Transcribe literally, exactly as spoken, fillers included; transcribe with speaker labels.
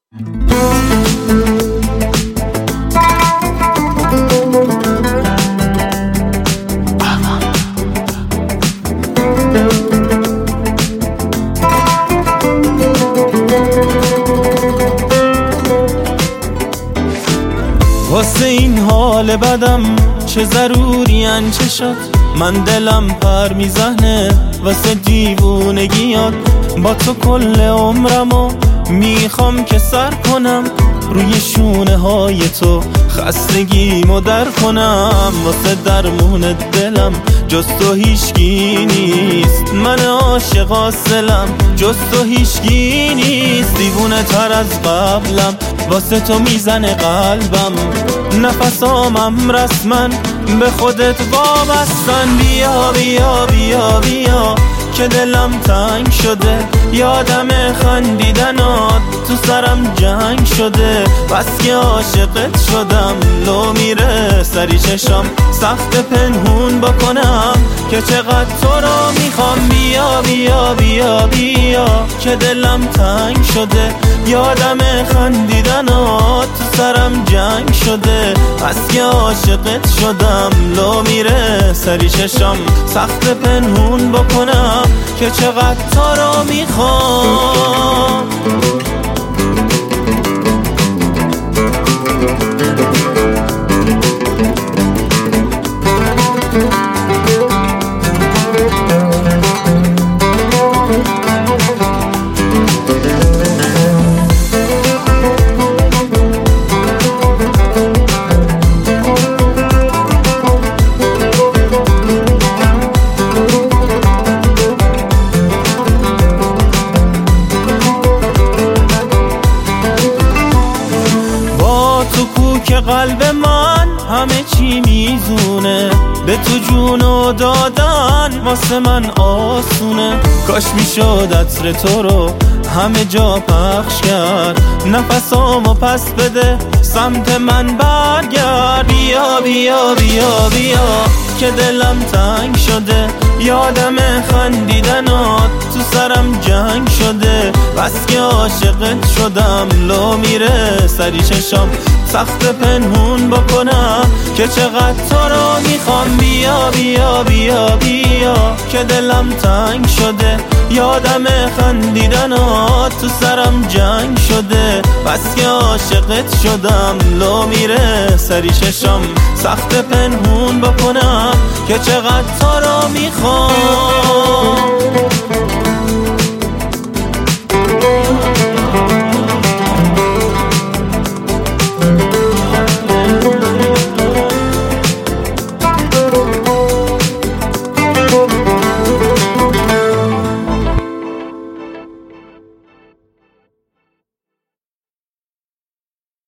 Speaker 1: واسه این حال بدم چه ضروری ان چه شد، من دلم پر میزنه واسه دیوونگیات. با تو کل عمرمو میخوام که سر کنم، روی شونه های تو خستگیمو در کنم. واسه درمون دلم جز تو هیچکی نیست، من عاشق اصلم جز تو هیچکی نیست. دیوونه تر از قبلم واسه تو میزنه قلبم، نفسامم رسما به خودت وابستن. بیا بیا بیا بیا که دلم تنگ شده، یادم خندیدنات تو سرم جنگ شده. بس که عاشقت شدم لو میره سری چشم، سخت پنهون بکنم که چقدر تو رو میخوام. بیا بیا بیا بیا که دلم تنگ شده، یادم خندیدنات تو سرم جنگ شده. بس که عاشقت شدم لو میره سری چشم، سخت پنهون بکنم که چقدر تو رو میخوام. که قلب من همه چی میزونه، به تو جونو دادن واسه من آسونه. کاش میشد عطر تو رو همه جا پخش کرد، نفسامو پس بده سمت من برگرد. بیا بیا بیا بیا که دلم تنگ شده، یادم خندیدنات تو سرم جنگ شده. بس که عاشقت شدم لو میره سری چشم، سخت پنهون بکنم که چقدر تو رو میخوام. بیا بیا بیا بیا که دلم تنگ شده، یادم خندیدنات تو سرم جنگ شده. بس که عاشقت شدم لو میره سری چشم، سخت پنهون بکنم که چقدر تو رو میخوام.